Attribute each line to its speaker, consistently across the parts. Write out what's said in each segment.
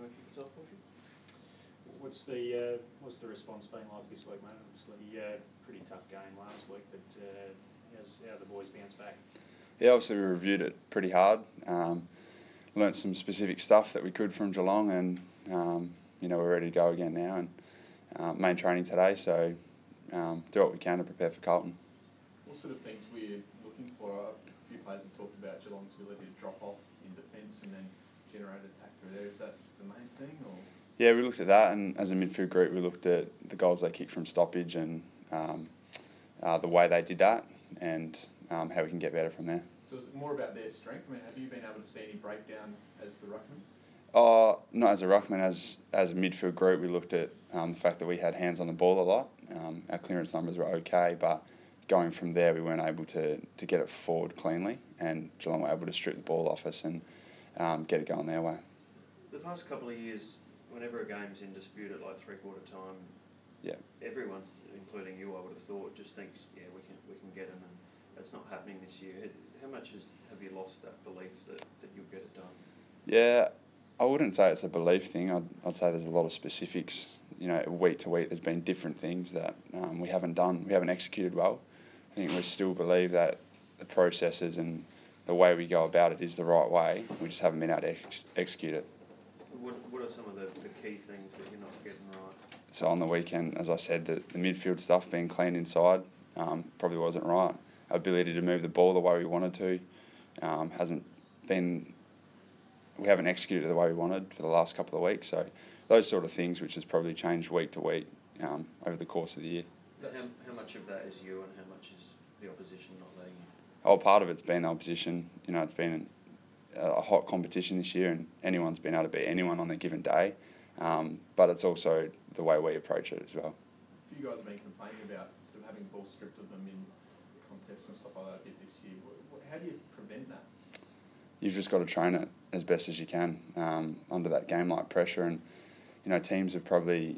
Speaker 1: want to kick us off, Wolfie?
Speaker 2: What's the response been like this week, mate? Obviously, pretty tough game last week, but how the boys bounce back?
Speaker 3: Yeah, obviously we reviewed it pretty hard. Learnt some specific stuff that we could from Geelong, and we're ready to go again now. And main training today, so do what we can to prepare for Carlton.
Speaker 4: What sort of things were you looking for? A few players have talked about Geelong's ability to drop off in defence and then generate attacks through there. Is that the main thing, or?
Speaker 3: Yeah, we looked at that, and as a midfield group, we looked at the goals they kicked from stoppage and the way they did that, and how we can get better from there.
Speaker 4: So is it more about their strength? I mean, have you been able to see any breakdown as the ruckman?
Speaker 3: Not as a ruckman, as a midfield group, we looked at the fact that we had hands on the ball a lot. Our clearance numbers were okay, but going from there, we weren't able to get it forward cleanly, and Geelong were able to strip the ball off us and get it going their way.
Speaker 1: The past couple of years, whenever a game's in dispute at like three-quarter time, everyone, including you, I would have thought, just thinks, we can get them, and that's not happening this year. How much have you lost that belief that you'll get it done?
Speaker 3: Yeah, I wouldn't say it's a belief thing. I'd say there's a lot of specifics. Week to week, there's been different things that we haven't done. We haven't executed well. I think we still believe that the processes and the way we go about it is the right way. We just haven't been able to execute it.
Speaker 1: What are some of the key things that you're not getting right?
Speaker 3: So on the weekend, as I said, the midfield stuff being clean inside probably wasn't right. Our ability to move the ball the way we wanted to hasn't been. We haven't executed it the way we wanted for the last couple of weeks. So those sort of things, which has probably changed week to week over the course of the year.
Speaker 1: How much of that is you, and how much is the opposition not letting you?
Speaker 3: Oh, part of it's been the opposition. It's been a hot competition this year, and anyone's been able to beat anyone on a given day. But it's also the way we approach it as well.
Speaker 4: A few guys have been complaining about sort of having the ball stripped of them in contests and stuff like that a bit this year. How do you prevent that?
Speaker 3: You've just got to train it as best as you can under that game-like pressure. And, teams have probably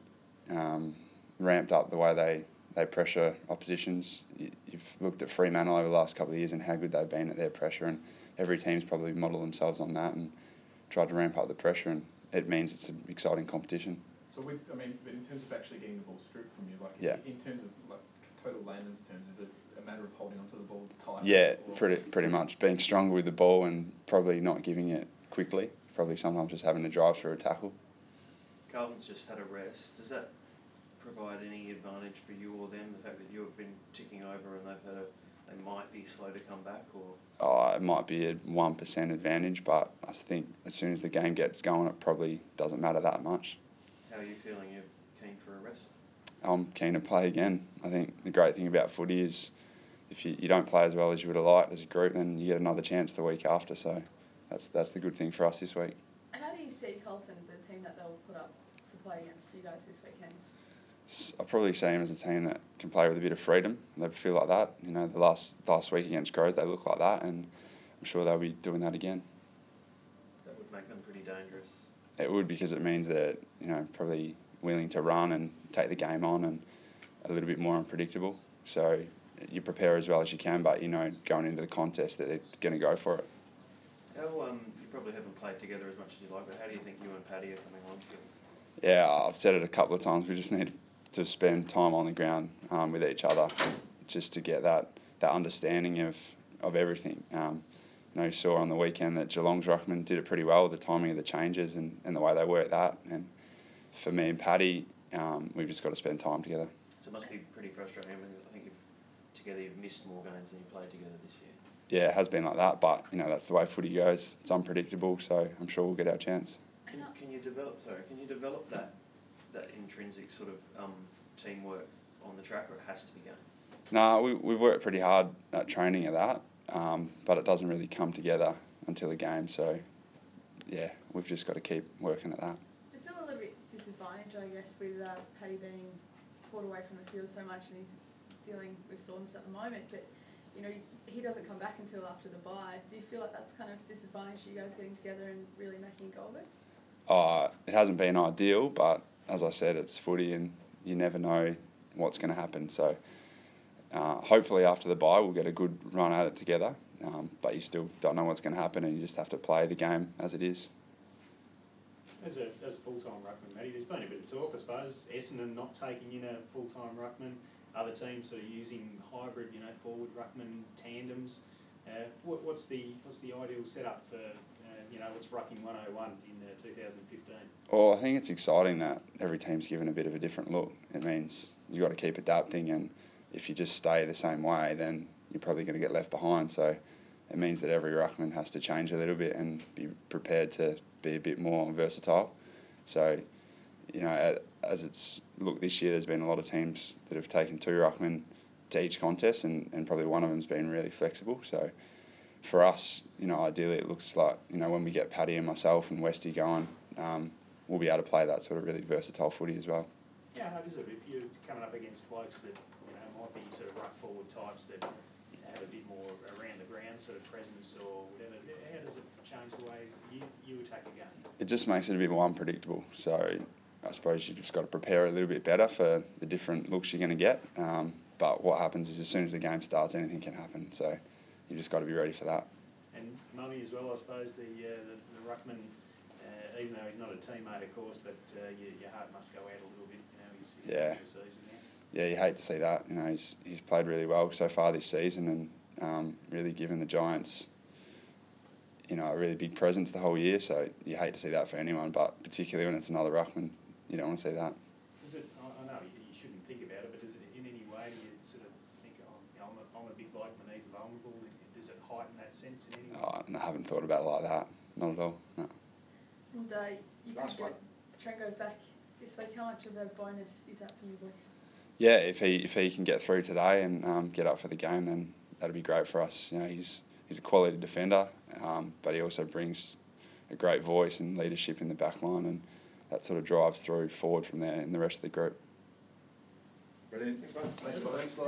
Speaker 3: ramped up the way they pressure oppositions. You've looked at Fremantle over the last couple of years and how good they've been at their pressure, and every team's probably modelled themselves on that and tried to ramp up the pressure, and it means it's an exciting competition.
Speaker 4: So, but in terms of actually getting the ball stripped from you, in terms of total layman's terms, is it a matter of holding onto the ball tight?
Speaker 3: Yeah, pretty much. Being stronger with the ball and probably not giving it quickly. Probably sometimes just having to drive through a tackle.
Speaker 1: Carlton's just had a rest. Does that provide any advantage for you or them, the fact that you have been ticking over and they might be slow to come back? Or
Speaker 3: it might be a 1% advantage, but I think as soon as the game gets going, it probably doesn't matter that much.
Speaker 1: How are you feeling? You're keen for a rest?
Speaker 3: I'm keen to play again. I think the great thing about footy is if you don't play as well as you would have liked as a group, then you get another chance the week after. So that's the good thing for us this week.
Speaker 5: How do you see Carlton, the team that they'll put up to play against you guys this weekend?
Speaker 3: I probably see them as a team that can play with a bit of freedom. They feel like that. The last week against Crows, they look like that, and I'm sure they'll be doing that again.
Speaker 1: That would make them pretty dangerous.
Speaker 3: It would, because it means that probably willing to run and take the game on, and a little bit more unpredictable. So you prepare as well as you can, but going into the contest that they're going to go for it.
Speaker 1: How you probably haven't played together as much as you like, but how do you think you and Paddy are coming on together?
Speaker 3: Yeah, I've said it a couple of times. We just need to spend time on the ground with each other, just to get that understanding of everything. You saw on the weekend that Geelong's ruckman did it pretty well, the timing of the changes and the way they work that. And for me and Paddy, we've just got to spend time together.
Speaker 1: So it must be pretty frustrating. I think you've missed more games than you played together this year.
Speaker 3: Yeah, it has been like that, but that's the way footy goes. It's unpredictable, so I'm sure we'll get our chance.
Speaker 1: Can you develop that intrinsic sort of teamwork on the track, or it has to be games?
Speaker 3: No, we've worked pretty hard at training at that, but it doesn't really come together until the game. So, yeah, we've just got to keep working at that.
Speaker 5: Do you feel a little bit disadvantaged, I guess, with Paddy being pulled away from the field so much, and he's dealing with soreness at the moment, but he doesn't come back until after the bye. Do you feel like that's kind of disadvantaged you guys getting together and really making a go of it?
Speaker 3: It hasn't been ideal, but as I said, it's footy and you never know what's going to happen. So hopefully after the bye we'll get a good run at it together, but you still don't know what's going to happen, and you just have to play the game as it is.
Speaker 2: As a full-time ruckman, Matty, there's been a bit of talk, I suppose, Essendon not taking in a full-time ruckman, other teams sort of using hybrid, forward ruckman tandems. What's the ideal setup for, what's Rucking 101 in 2015?
Speaker 3: Well, I think it's exciting that every team's given a bit of a different look. It means you've got to keep adapting, and if you just stay the same way, then you're probably going to get left behind. So it means that every ruckman has to change a little bit and be prepared to be a bit more versatile. So, as it's looked this year, there's been a lot of teams that have taken 2 ruckmen to each contest, and probably one of them's been really flexible. So for us, ideally it looks like, when we get Paddy and myself and Westy going, we'll be able to play that sort of really versatile footy as well.
Speaker 2: Yeah, how is it if you're coming up against blokes that, might be sort of ruck forward types that have a bit more around the ground sort of presence or whatever? How does it change the way you attack a game?
Speaker 3: It just makes it a bit more unpredictable. So I suppose you've just got to prepare a little bit better for the different looks you're going to get. But what happens is as soon as the game starts, anything can happen. So you've just got to be ready for that.
Speaker 2: And Mummy as well, I suppose, the ruckman, even though he's not a teammate, of course, but your heart must go out a little bit, he's
Speaker 3: Yeah.
Speaker 2: the season now.
Speaker 3: Yeah, you hate to see that. He's played really well so far this season, and really given the Giants, a really big presence the whole year. So you hate to see that for anyone, but particularly when it's another ruckman, you don't want to see that.
Speaker 2: Is it? I know you shouldn't think about it, but is it in any way do you sort of think, I'm a big bloke, my knees are vulnerable? Does it heighten that sense in any way?
Speaker 3: I haven't thought about it like that. Not at all. No.
Speaker 5: And you could get Trengo back this week. How much of a bonus is that for you boys?
Speaker 3: Yeah, if he can get through today and get up for the game, then that'd be great for us. He's a quality defender, but he also brings a great voice and leadership in the back line, and that sort of drives through forward from there in the rest of the group.
Speaker 6: Brilliant. Thanks, mate. Thanks,